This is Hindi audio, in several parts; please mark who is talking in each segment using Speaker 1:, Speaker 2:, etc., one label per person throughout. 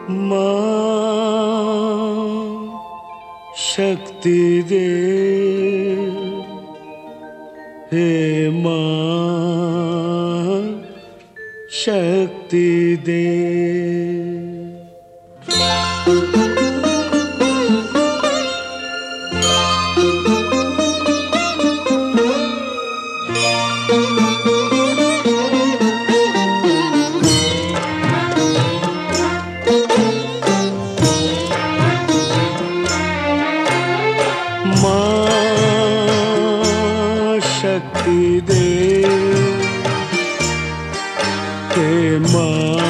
Speaker 1: माँ शक्ति दे, हे माँ शक्ति दे। शक्ति दे, हे माँ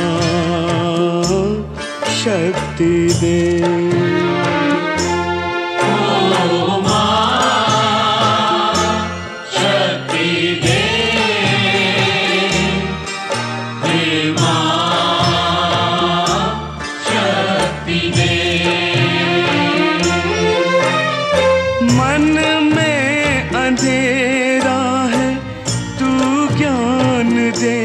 Speaker 1: शक्ति दे।
Speaker 2: ओ माँ शक्ति दे, हे माँ शक्ति दे।
Speaker 1: मन में अंधेरा है तू ज्ञान दे,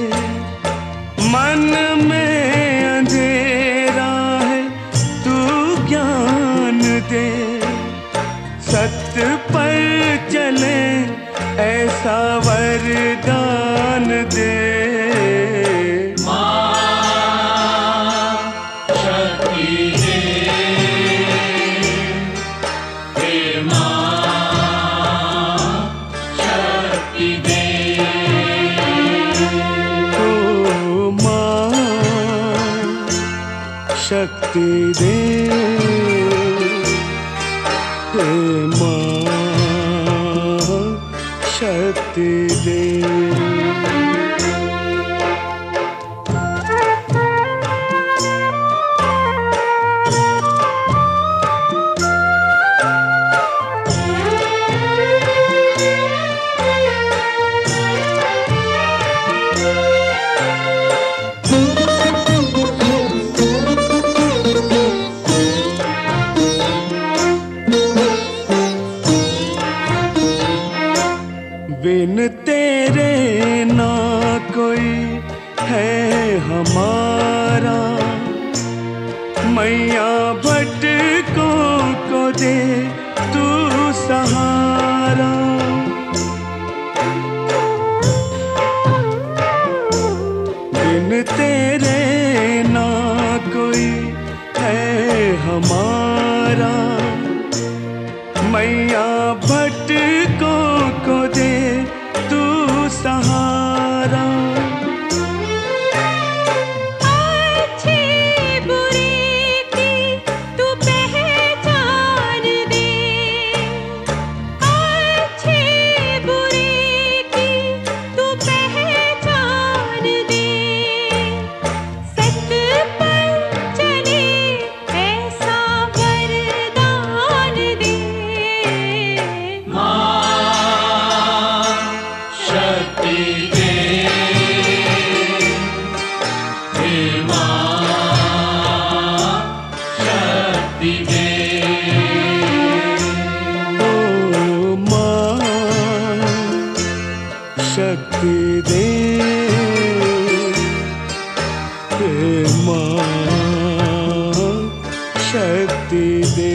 Speaker 1: मन में अंधेरा है तू ज्ञान दे। सत्य पर चले ऐसा वरदान दे।
Speaker 2: माँ शक्ति दे, हे माँ शक्ति दे।
Speaker 1: ओ माँ शक्ति दे, हे माँ शक्ति दे। बिन तेरे ना कोई है हमारा, मैया भटकों को दे तू सहारा। बिन तेरे ना कोई है हमारा, मैया भटकों को दे तू सहारा।
Speaker 3: अच्छे बुरे की तू पहचान दे, अच्छे बुरे की तू पहचान दे। सत्य पर चले ऐसा वरदान दे।
Speaker 2: माँ शक्ति दे, हे माँ शक्ति दे।
Speaker 1: ओ माँ शक्ति दे, हे माँ शक्ति दे।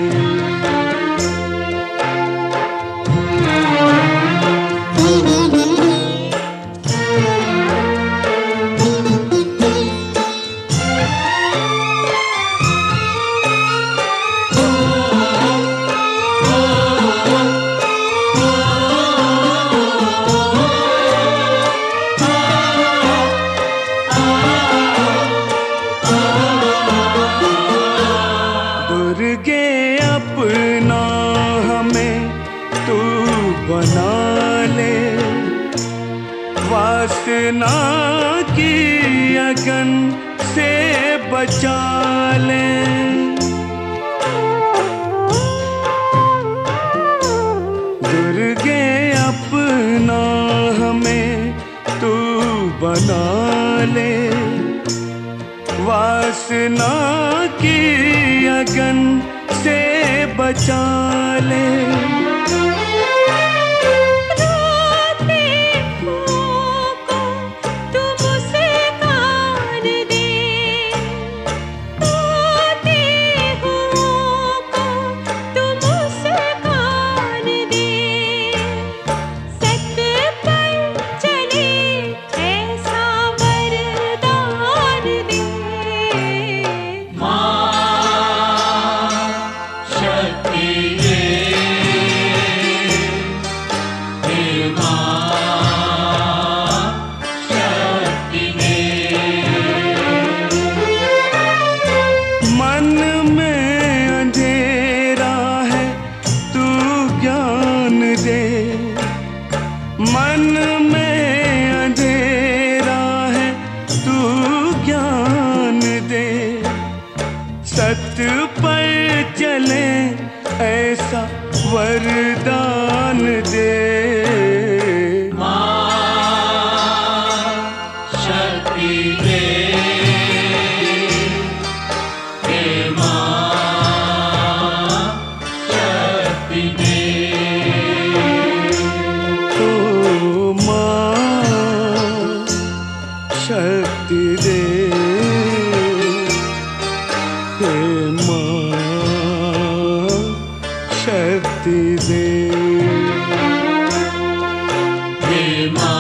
Speaker 1: दुर्गे अपना हमें तू बना ले, वासना की अगन से बचा ले। दुर्गे अपना हमें तू बना ले, वासना की अगन से बचा ले।
Speaker 3: रोते हुओं को तू मुस्कान दे,
Speaker 1: वरदान दे।
Speaker 2: शक्ति दे, हे माँ शक्ति दे।
Speaker 1: ओ माँ शक्ति दे, हे माँ शक्ति दे।
Speaker 2: हे माँ